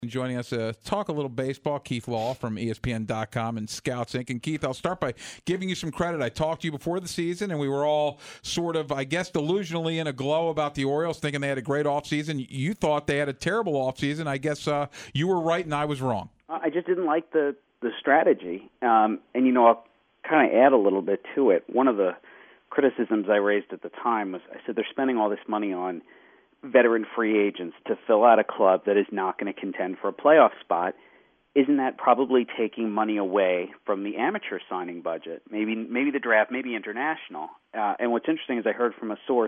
Joining us to talk a little baseball, Keith Law from ESPN.com and Scouts Inc. And Keith, I'll start by giving you some credit. I talked to you before the season, and we were all sort of, I guess, delusionally in a glow about the Orioles, thinking they had a great offseason. You thought they had a terrible offseason. I guess you were right and I was wrong. I just didn't like the strategy. And, I'll kind of add a little bit to it. One of the criticisms I raised at the time was I said they're spending all this money on veteran free agents to fill out a club that is not going to contend for a playoff spot. Isn't that probably taking money away from the amateur signing budget? Maybe the draft, maybe international. And what's interesting is I heard from a source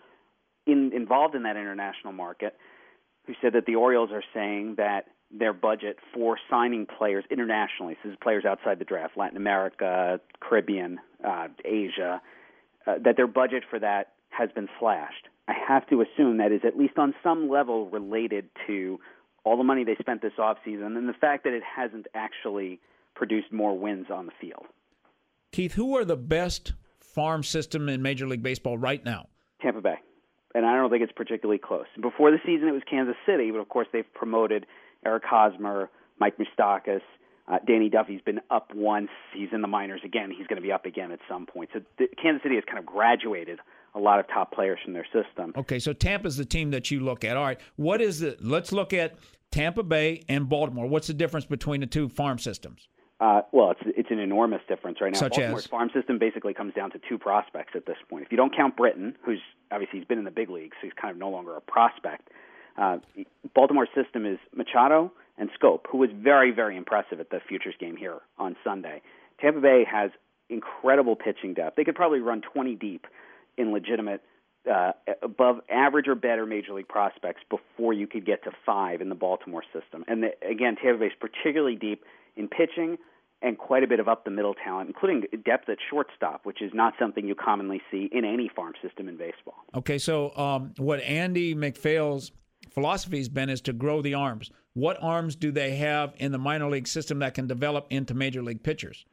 involved in that international market who said that the Orioles are saying that their budget for signing players internationally, so this is players outside the draft, Latin America, Caribbean, Asia, that their budget for that has been slashed. I have to assume that is at least on some level related to all the money they spent this offseason and the fact that it hasn't actually produced more wins on the field. Keith, who are the best farm system in Major League Baseball right now? Tampa Bay. And I don't think it's particularly close. Before the season, it was Kansas City, but of course they've promoted Eric Hosmer, Mike Moustakas. Danny Duffy's been up once. He's in the minors again. He's going to be up again at some point. So Kansas City has kind of graduated a lot of top players from their system. Okay, so Tampa's the team that you look at. All right, what is it? Let's look at Tampa Bay and Baltimore. What's the difference between the two farm systems? Well, it's an enormous difference right now. Such Baltimore's farm system basically comes down to two prospects at this point. If you don't count Britton, who's obviously he's been in the big leagues, so he's kind of no longer a prospect. Baltimore's system is Machado and Scope, who was very, very impressive at the Futures game here on Sunday. Tampa Bay has incredible pitching depth. They could probably run 20 deep in legitimate above average or better Major League prospects before you could get to 5 in the Baltimore system. And again, Tampa Bay is particularly deep in pitching and quite a bit of up-the-middle talent, including depth at shortstop, which is not something you commonly see in any farm system in baseball. Okay, so what Andy McPhail's philosophy has been is to grow the arms. What arms do they have in the minor league system that can develop into major league pitchers?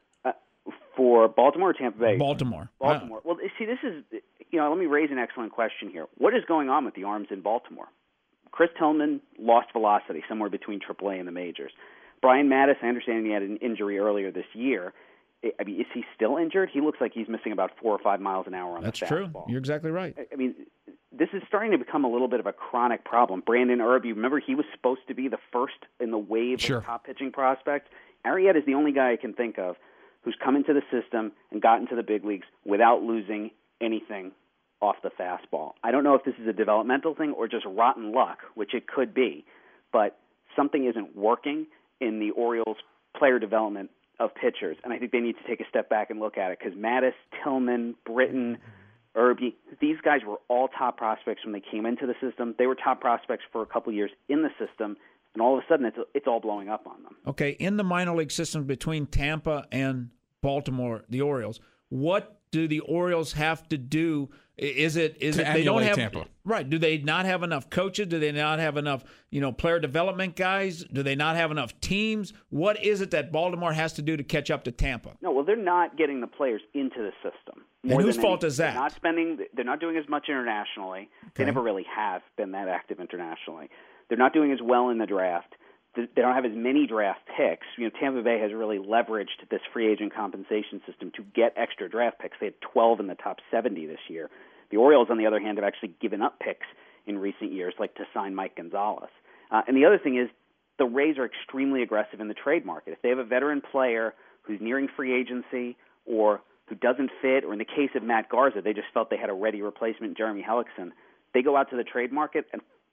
For Baltimore or Tampa Bay? Baltimore. Baltimore. Well, see, this is, let me raise an excellent question here. What is going on with the arms in Baltimore? Chris Tillman lost velocity somewhere between AAA and the majors. Brian Mattis, I understand he had an injury earlier this year. I mean, is he still injured? He looks like he's missing about 4 or 5 miles an hour on the fastball. That's true. You're exactly right. I mean, this is starting to become a little bit of a chronic problem. Brandon Irby, remember he was supposed to be the first in the wave of top pitching prospects? Arrieta is the only guy I can think of who's come into the system and gotten to the big leagues without losing anything off the fastball. I don't know if this is a developmental thing or just rotten luck, which it could be, but something isn't working in the Orioles' player development of pitchers, and I think they need to take a step back and look at it because Mattis, Tillman, Britton, Irby, these guys were all top prospects when they came into the system. They were top prospects for a couple years in the system, and all of a sudden it's all blowing up on them. Okay, in the minor league system between Tampa and Baltimore, the Orioles, what do the Orioles have to do? Is it they don't have Tampa? Right? Do they not have enough coaches? Do they not have enough player development guys? Do they not have enough teams? What is it that Baltimore has to do to catch up to Tampa? No, well, they're not getting the players into the system. And whose fault is that? They're not doing as much internationally. Okay. They never really have been that active internationally. They're not doing as well in the draft. They don't have as many draft picks. Tampa Bay has really leveraged this free agent compensation system to get extra draft picks. They had 12 in the top 70 this year. The Orioles, on the other hand, have actually given up picks in recent years, like to sign Mike Gonzalez. And the other thing is the Rays are extremely aggressive in the trade market. If they have a veteran player who's nearing free agency or who doesn't fit, or in the case of Matt Garza, they just felt they had a ready replacement, Jeremy Hellickson, they go out to the trade market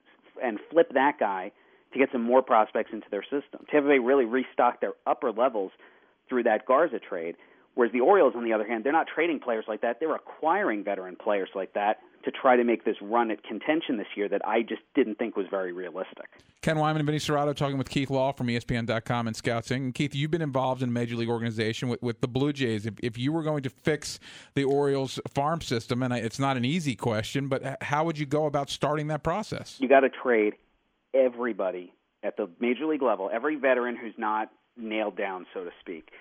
and flip that guy to get some more prospects into their system. Tampa Bay really restocked their upper levels through that Garza trade, whereas the Orioles, on the other hand, they're not trading players like that. They're acquiring veteran players like that to try to make this run at contention this year that I just didn't think was very realistic. Ken Wyman and Vinny Serrato talking with Keith Law from ESPN.com and Scouts Inc. And Keith, you've been involved in a Major League organization with the Blue Jays. If you were going to fix the Orioles farm system, and it's not an easy question, but how would you go about starting that process? You got to trade everybody at the Major League level, every veteran who's not nailed down, so to speak.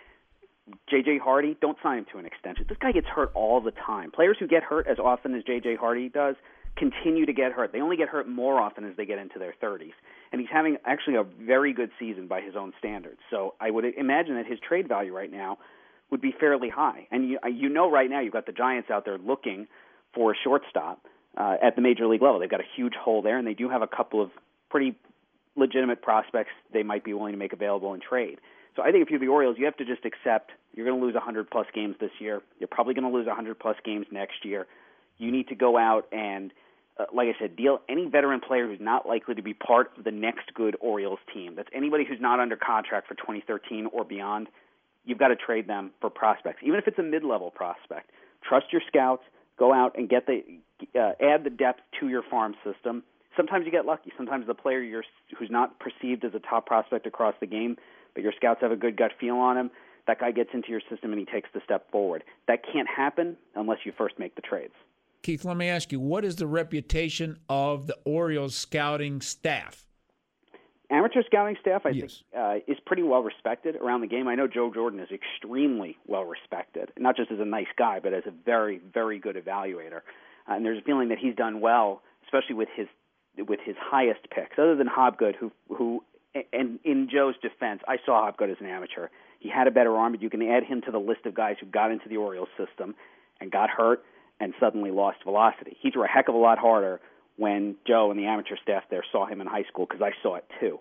J.J. Hardy, don't sign him to an extension. This guy gets hurt all the time. Players who get hurt as often as J.J. Hardy does continue to get hurt. They only get hurt more often as they get into their 30s. And he's having actually a very good season by his own standards. So I would imagine that his trade value right now would be fairly high. And you know right now you've got the Giants out there looking for a shortstop at the major league level. They've got a huge hole there, and they do have a couple of pretty legitimate prospects they might be willing to make available in trade. So I think if you're the Orioles, you have to just accept you're going to lose 100-plus games this year. You're probably going to lose 100-plus games next year. You need to go out and, like I said, deal any veteran player who's not likely to be part of the next good Orioles team. That's anybody who's not under contract for 2013 or beyond. You've got to trade them for prospects, even if it's a mid-level prospect. Trust your scouts. Go out and get add the depth to your farm system. Sometimes you get lucky. Sometimes the player who's not perceived as a top prospect across the game, but your scouts have a good gut feel on him, that guy gets into your system and he takes the step forward. That can't happen unless you first make the trades. Keith, let me ask you, what is the reputation of the Orioles scouting staff? Amateur scouting staff, I Yes. think, is pretty well respected around the game. I know Joe Jordan is extremely well respected, not just as a nice guy, but as a very, very good evaluator. And there's a feeling that he's done well, especially with his highest picks, other than Hobgood, who and in Joe's defense, I saw Hobgood as an amateur. He had a better arm, but you can add him to the list of guys who got into the Orioles system and got hurt and suddenly lost velocity. He threw a heck of a lot harder when Joe and the amateur staff there saw him in high school, because I saw it too.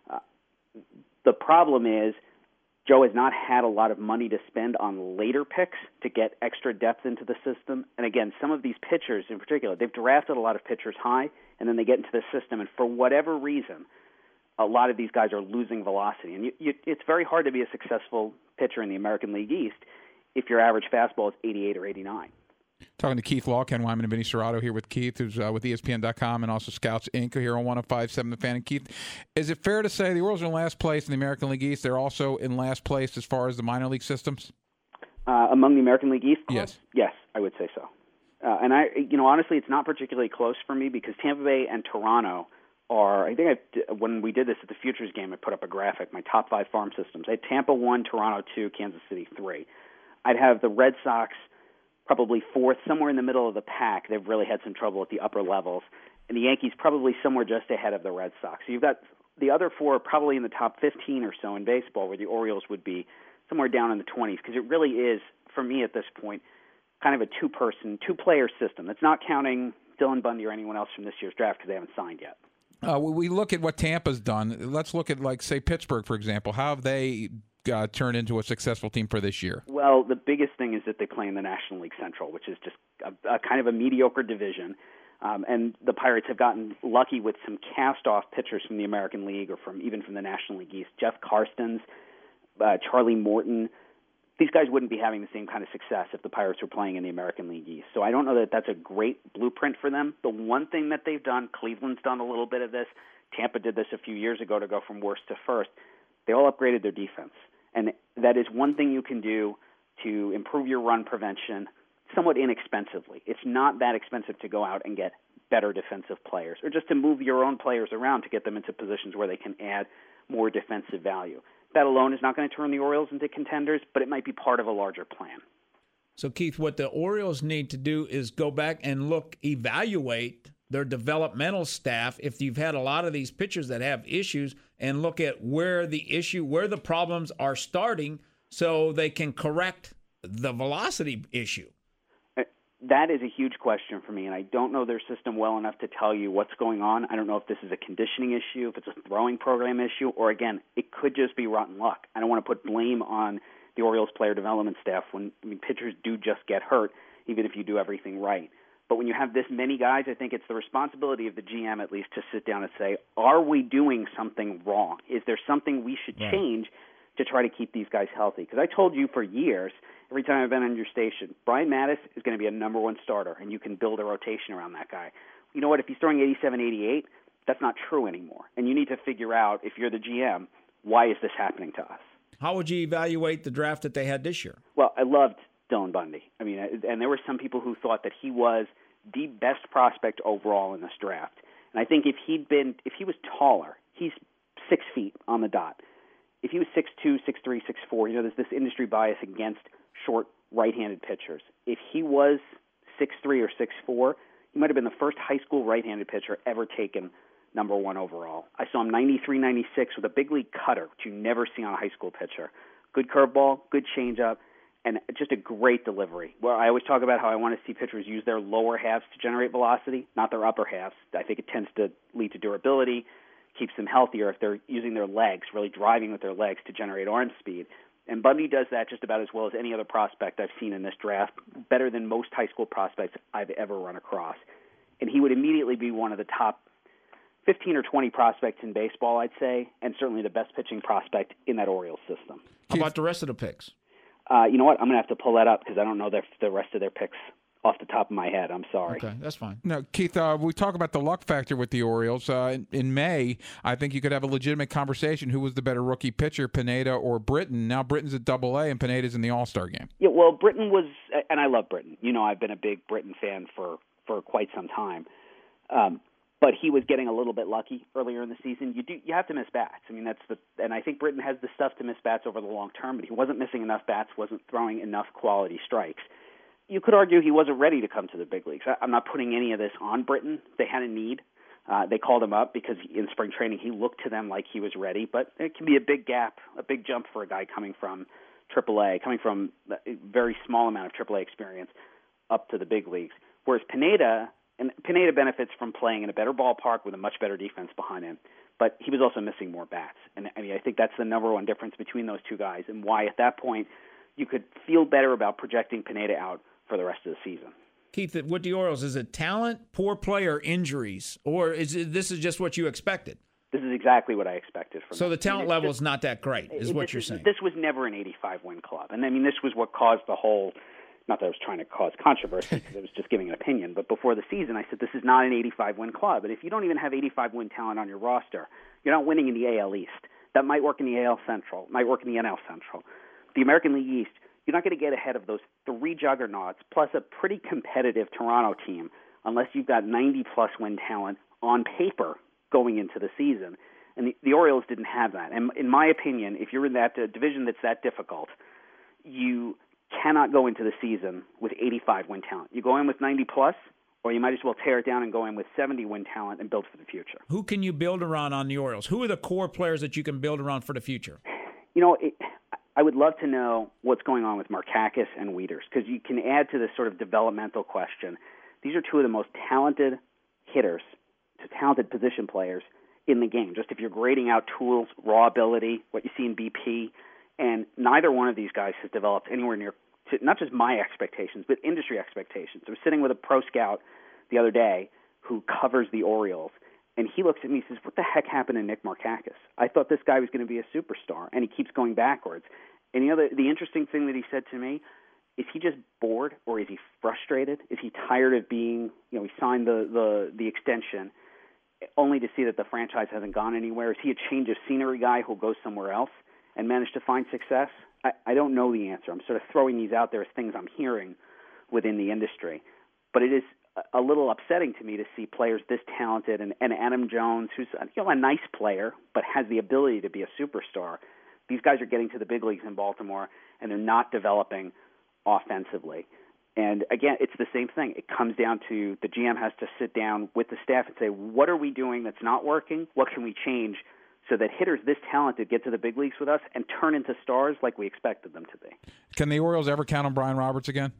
The problem is Joe has not had a lot of money to spend on later picks to get extra depth into the system. And again, some of these pitchers in particular, they've drafted a lot of pitchers high, and then they get into the system, and for whatever reason, a lot of these guys are losing velocity. And it's very hard to be a successful pitcher in the American League East if your average fastball is 88 or 89. Talking to Keith Law, Ken Wyman, and Vinny Serrato here with Keith, who's with ESPN.com and also Scouts Inc. here on 105.7 The Fan. And Keith, is it fair to say the Orioles are in last place in the American League East? They're also in last place as far as the minor league systems? Among the American League East clubs? Yes. Yes, I would say so. And honestly, it's not particularly close for me because Tampa Bay and Toronto are, when we did this at the Futures game, I put up a graphic, my top 5 farm systems. I had Tampa 1, Toronto 2, Kansas City 3. I'd have the Red Sox probably 4th, somewhere in the middle of the pack. They've really had some trouble at the upper levels. And the Yankees probably somewhere just ahead of the Red Sox. So you've got the other 4 probably in the top 15 or so in baseball, where the Orioles would be somewhere down in the 20s, because it really is, for me at this point, kind of a two-player system. That's not counting Dylan Bundy or anyone else from this year's draft because they haven't signed yet. We look at what Tampa's done. Let's look at, like, say, Pittsburgh, for example. How have they turned into a successful team for this year? Well, the biggest thing is that they play in the National League Central, which is just a kind of a mediocre division. And the Pirates have gotten lucky with some cast-off pitchers from the American League or even from the National League East. Jeff Karstens, Charlie Morton. These guys wouldn't be having the same kind of success if the Pirates were playing in the American League East. So I don't know that that's a great blueprint for them. The one thing that they've done, Cleveland's done a little bit of this. Tampa did this a few years ago to go from worst to first. They all upgraded their defense. And that is one thing you can do to improve your run prevention somewhat inexpensively. It's not that expensive to go out and get better defensive players, or just to move your own players around to get them into positions where they can add more defensive value. That alone is not going to turn the Orioles into contenders, but it might be part of a larger plan. So, Keith, what the Orioles need to do is go back and evaluate their developmental staff. If you've had a lot of these pitchers that have issues, and look at where the problems are starting, so they can correct the velocity issue. That is a huge question for me, and I don't know their system well enough to tell you what's going on. I don't know if this is a conditioning issue, if it's a throwing program issue, or, again, it could just be rotten luck. I don't want to put blame on the Orioles player development staff when pitchers do just get hurt, even if you do everything right. But when you have this many guys, I think it's the responsibility of the GM at least to sit down and say, are we doing something wrong? Is there something we should change to try to keep these guys healthy? Because I told you for years, every time I've been on your station, Brian Mattis is going to be a number 1 starter, and you can build a rotation around that guy. You know what? If he's throwing 87, 88, that's not true anymore. And you need to figure out, if you're the GM, why is this happening to us? How would you evaluate the draft that they had this year? Well, I loved Dylan Bundy. I mean, and there were some people who thought that he was the best prospect overall in this draft. And I think if he was taller, he's 6 feet on the dot. If he was 6'2", 6'3", 6'4", there's this industry bias against short right-handed pitchers. If he was 6'3" or 6'4", He might have been the first high school right-handed pitcher ever taken number 1 overall. I saw him 93, 96 with a big league cutter, which you never see on a high school pitcher. Good curveball, good changeup, and just a great delivery. Well, I always talk about how I want to see pitchers use their lower halves to generate velocity, not their upper halves. I think it tends to lead to durability, keeps them healthier if they're using their legs, really driving with their legs to generate arm speed. And Bundy does that just about as well as any other prospect I've seen in this draft, better than most high school prospects I've ever run across. And he would immediately be one of the top 15 or 20 prospects in baseball, I'd say, and certainly the best pitching prospect in that Orioles system. How about the rest of the picks? You know what? I'm going to have to pull that up because I don't know the rest of their picks off the top of my head. I'm sorry. Okay, that's fine. Now, Keith, we talk about the luck factor with the Orioles. In May, I think you could have a legitimate conversation. Who was the better rookie pitcher, Pineda or Britton? Now Britton's at Double-A and Pineda's in the All-Star game. Yeah, well, Britton was, and I love Britton. You know, I've been a big Britton fan for quite some time. But he was getting a little bit lucky earlier in the season. You have to miss bats. I mean, and I think Britton has the stuff to miss bats over the long term, but he wasn't missing enough bats, wasn't throwing enough quality strikes. You could argue he wasn't ready to come to the big leagues. I'm not putting any of this on Britton. They had a need. They called him up because in spring training he looked to them like he was ready, but it can be a big gap, a big jump for a guy coming from AAA, coming from a very small amount of AAA experience up to the big leagues. Whereas Pineda benefits from playing in a better ballpark with a much better defense behind him, but he was also missing more bats. And I mean, I think that's the number one difference between those two guys, and why at that point you could feel better about projecting Pineda out for the rest of the season. Keith, with the Orioles, is it talent, poor play, or injuries, or this is just what you expected? This is exactly what I expected from them. So the talent level is not that great, is what you're saying. This was never an 85-win club, and I mean, this was what caused the whole. Not that I was trying to cause controversy, because I was just giving an opinion, but before the season I said this is not an 85-win club. And if you don't even have 85-win talent on your roster, you're not winning in the AL East. That might work in the AL Central, might work in the NL Central. The American League East, you're not going to get ahead of those 3 juggernauts, plus a pretty competitive Toronto team, unless you've got 90-plus win talent on paper going into the season. And the Orioles didn't have that. And in my opinion, if you're in that division that's that difficult, you cannot go into the season with 85-win talent. You go in with 90-plus, or you might as well tear it down and go in with 70-win talent and build for the future. Who can you build around on the Orioles? Who are the core players that you can build around for the future? You know, I would love to know what's going on with Markakis and Wieters, because you can add to this sort of developmental question. These are two of the most talented hitters, talented position players in the game. Just if you're grading out tools, raw ability, what you see in BP, and neither one of these guys has developed anywhere near to not just my expectations, but industry expectations. I was sitting with a pro scout the other day who covers the Orioles, and he looks at me and says, what the heck happened to Nick Markakis? I thought this guy was going to be a superstar, and he keeps going backwards. And the interesting thing that he said to me, is he just bored, or is he frustrated? Is he tired of being, he signed the extension only to see that the franchise hasn't gone anywhere? Is he a change of scenery guy who'll go somewhere else and manage to find success? I don't know the answer. I'm sort of throwing these out there as things I'm hearing within the industry. But it is a little upsetting to me to see players this talented, and Adam Jones, who's a nice player but has the ability to be a superstar. These guys are getting to the big leagues in Baltimore, and they're not developing offensively. And again, it's the same thing. It comes down to the GM has to sit down with the staff and say, what are we doing that's not working? What can we change so that hitters this talented get to the big leagues with us and turn into stars like we expected them to be? Can the Orioles ever count on Brian Roberts again?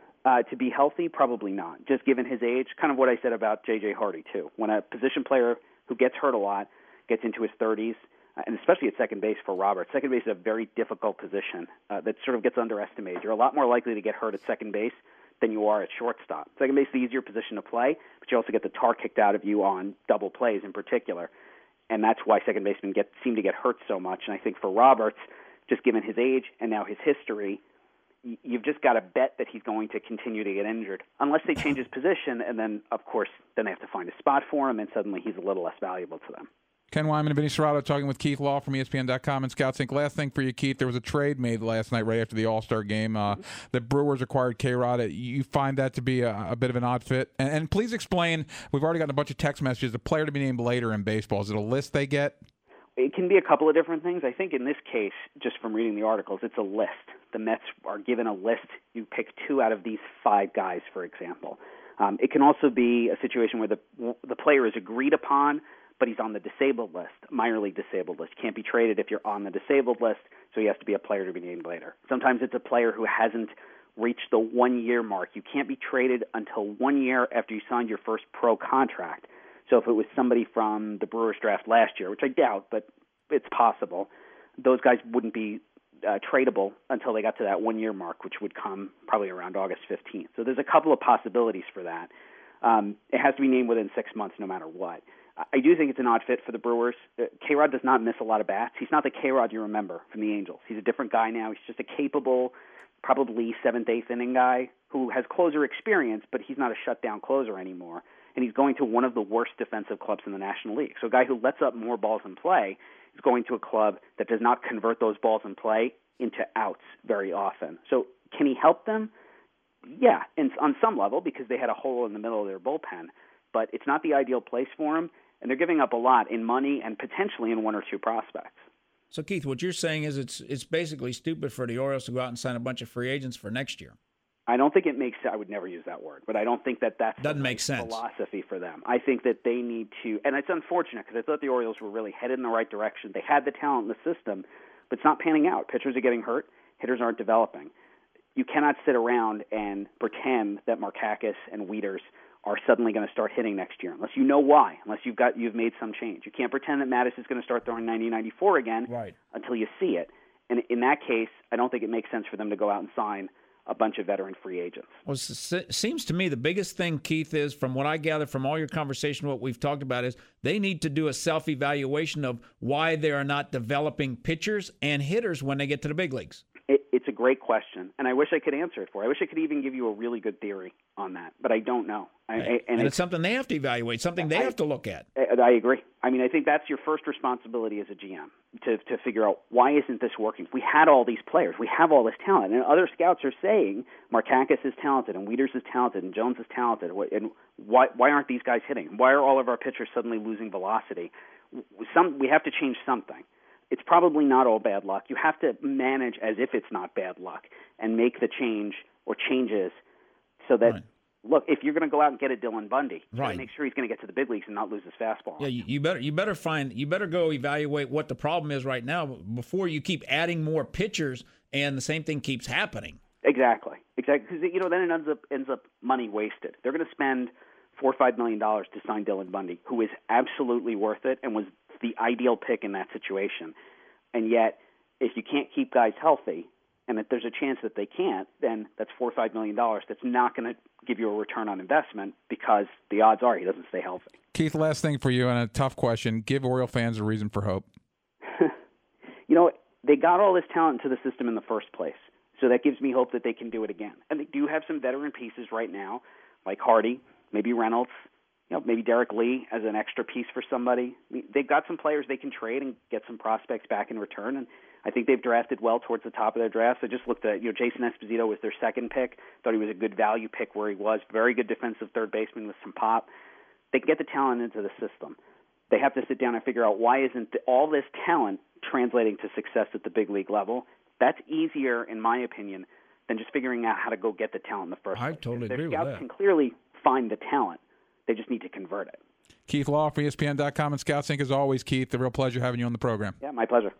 To be healthy, probably not. Just given his age, kind of what I said about J.J. Hardy, too. When a position player who gets hurt a lot gets into his 30s, and especially at second base for Roberts, second base is a very difficult position that sort of gets underestimated. You're a lot more likely to get hurt at second base than you are at shortstop. Second base is the easier position to play, but you also get the tar kicked out of you on double plays in particular. And that's why second basemen seem to get hurt so much. And I think for Roberts, just given his age and now his history, you've just got to bet that he's going to continue to get injured, unless they change his position, and then, of course, then they have to find a spot for him, and suddenly he's a little less valuable to them. Ken Wyman and Vinny Serrato talking with Keith Law from ESPN.com and Scouts Inc. Last thing for you, Keith, there was a trade made last night right after the All-Star game. The Brewers acquired K-Rod. You find that to be a bit of an odd fit? And please explain, we've already gotten a bunch of text messages, a player to be named later in baseball. Is it a list they get? It can be a couple of different things. I think in this case, just from reading the articles, it's a list. The Mets are given a list. You pick 2 out of these 5 guys, for example. It can also be a situation where the player is agreed upon, but he's on the disabled list, minor league disabled list. Can't be traded if you're on the disabled list, so he has to be a player to be named later. Sometimes it's a player who hasn't reached the 1 year mark. You can't be traded until 1 year after you signed your first pro contract. So if it was somebody from the Brewers draft last year, which I doubt, but it's possible, those guys wouldn't be tradable until they got to that 1 year mark, which would come probably around August 15th. So there's a couple of possibilities for that. It has to be named within 6 months no matter what. I do think it's an odd fit for the Brewers. K-Rod does not miss a lot of bats. He's not the K-Rod you remember from the Angels. He's a different guy now. He's just a capable, probably 7th, 8th inning guy who has closer experience, but he's not a shutdown closer anymore. And he's going to one of the worst defensive clubs in the National League. So a guy who lets up more balls in play is going to a club that does not convert those balls in play into outs very often. So can he help them? Yeah, and on some level, because they had a hole in the middle of their bullpen. But it's not the ideal place for him, and they're giving up a lot in money and potentially in 1 or 2 prospects. So, Keith, what you're saying is it's basically stupid for the Orioles to go out and sign a bunch of free agents for next year. I don't think it makes sense. I would never use that word, but I don't think that that's doesn't make sense philosophy for them. I think that they need to, and it's unfortunate because I thought the Orioles were really headed in the right direction. They had the talent in the system, but it's not panning out. Pitchers are getting hurt. Hitters aren't developing. You cannot sit around and pretend that Markakis and Wieters are suddenly going to start hitting next year, unless you know why, unless you've made some change. You can't pretend that Mattis is going to start throwing 90-94 again until you see it. And in that case, I don't think it makes sense for them to go out and sign a bunch of veteran free agents. Well, it seems to me the biggest thing, Keith, is from what I gather from all your conversation, what we've talked about is they need to do a self-evaluation of why they are not developing pitchers and hitters when they get to the big leagues. It's a great question, and I wish I could answer it for you. I wish I could even give you a really good theory on that, but I don't know. And it's something they have to evaluate, something they have to look at. I agree. I mean, I think that's your first responsibility as a GM, to figure out why isn't this working? We had all these players. We have all this talent. And other scouts are saying Markakis is talented and Wieters is talented and Jones is talented. And why aren't these guys hitting? Why are all of our pitchers suddenly losing velocity? We have to change something. It's probably not all bad luck. You have to manage as if it's not bad luck and make the change or changes so that, look, if you're going to go out and get a Dylan Bundy, you gotta make sure he's going to get to the big leagues and not lose his fastball. Yeah, you better go evaluate what the problem is right now before you keep adding more pitchers and the same thing keeps happening. Exactly. Because then it ends up money wasted. They're going to spend $4 or $5 million to sign Dylan Bundy, who is absolutely worth it and was the ideal pick in that situation. And yet, if you can't keep guys healthy, and if there's a chance that they can't, then that's $4 or $5 million that's not going to give you a return on investment because the odds are he doesn't stay healthy. Keith, last thing for you, and a tough question. Give Oriole fans a reason for hope. They got all this talent into the system in the first place, so that gives me hope that they can do it again. And they do have some veteran pieces right now, like Hardy, maybe Reynolds, maybe Derek Lee as an extra piece for somebody. They've got some players they can trade and get some prospects back in return, and I think they've drafted well towards the top of their draft. I just looked at, Jason Esposito was their second pick. Thought he was a good value pick where he was. Very good defensive third baseman with some pop. They can get the talent into the system. They have to sit down and figure out why isn't all this talent translating to success at the big league level. That's easier, in my opinion, than just figuring out how to go get the talent in the first place. I totally agree with that. Their scouts can clearly find the talent. They just need to convert it. Keith Law for ESPN.com and Scouts Inc. As always, Keith, a real pleasure having you on the program. Yeah, my pleasure.